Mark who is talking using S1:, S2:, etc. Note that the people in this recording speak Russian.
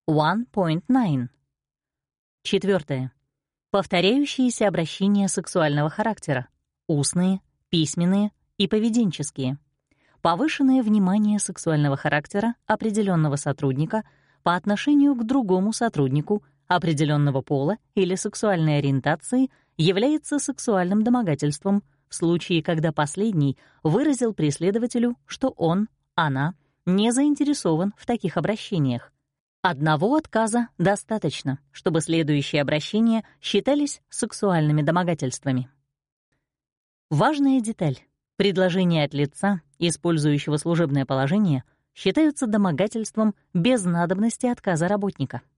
S1: 1.9. Четвертое. Повторяющиеся обращения сексуального характера. Устные, письменные и поведенческие. Повышенное внимание сексуального характера определенного сотрудника по отношению к другому сотруднику определенного пола или сексуальной ориентации является сексуальным домогательством в случае, когда последний выразил преследователю, что он, она не заинтересован в таких обращениях. Одного отказа достаточно, чтобы следующие обращения считались сексуальными домогательствами. Важная деталь. Предложения от лица, использующего служебное положение, считаются домогательством без надобности отказа работника.